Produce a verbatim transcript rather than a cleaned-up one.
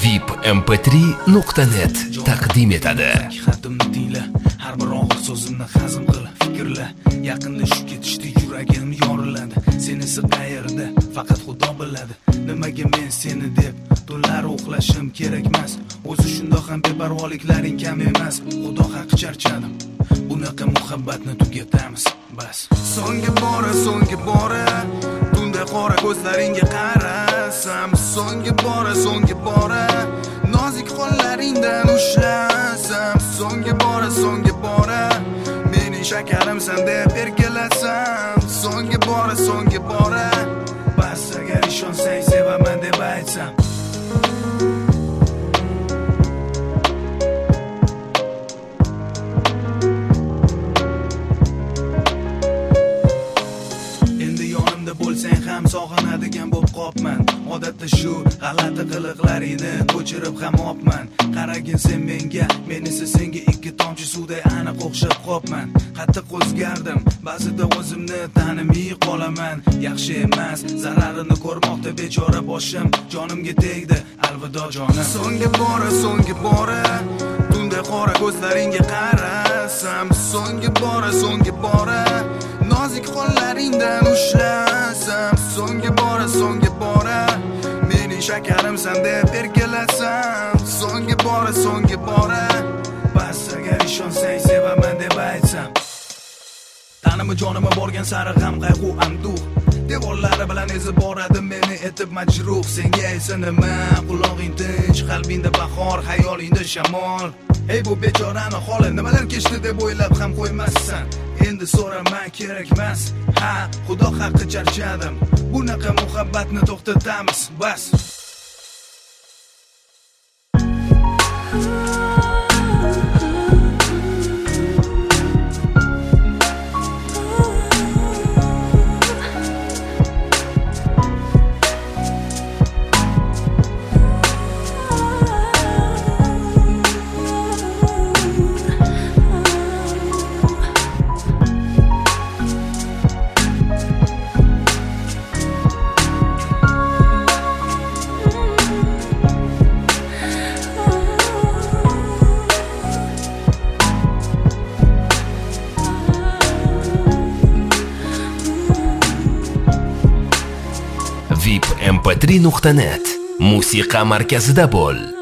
vip m p три nuqta net taqdim etadi. Xatimni tingla, har bir og'ir so'zimni hazm qil, fikrla. Yaqinda shu ketishdi, yuragim yoriladi. Senisi qayerda, faqat Xudo biladi. Nimaga men seni deb tunlar uxlashim kerak emas. O'zi shundoq ham beparvoliklaring kam emas. Xudo haqqi charchadim. Bunaqa muhabbatni tugatamiz, bas. So'nggi bora, so'nggi bora, tunda qora ko'zlaringga qarasam, so'nggi bora, so'nggi bora, nozik qo'llaringdan ushlasam, so'nggi bora, so'nggi bora, mening shakarimsan deb erkalasam, so'nggi bora, so'nggi bora, bas agar ishonsang sevaman deb aytsam. Bo'lsang ham sog'inadigan bo'lib qopman. Odatda shu g'alati qiliqlaringni ko'chirib ham opman. Qaragin sen menga, men esa senga ikki tomchi suvday aniq o'xshab qopman. Qattiq o'zgardim, ba'zida o'zimni tanimay qolaman. Yaxshi emas, zararini ko'rmoqda bechora boshim, jonimga tegdi, alvido jonim. So'nggi bora, so'nggi bora, tunda qora ko'zlaringga qarasam, so'nggi bora, so'nggi bora, nozik qo'llaringdan ushlasam, so'nggi bora, so'nggi bora, mening shakarimsan deb erkalasam, so'nggi bora, so'nggi bora, bas agar ishonsang sevaman deb aytsam. Tanimi jonimga borgan sari g'am qayg'u anduh, devorlari bilan ezib boradi meni etib majruh. Senga esa nima, qulog'ing tinch, qalbingda bahor, xayolingda shamol. Ey bu bechorani holi nimalar kechdi deb o'ylab ham qo'ymassan. Endi so'rama kerak emas. Ha, Xudo haqqi charchadim. Bunaqa muhabbatni to'xtatamiz, bas. vip m p три nuqta net musiqa markazida bo'l.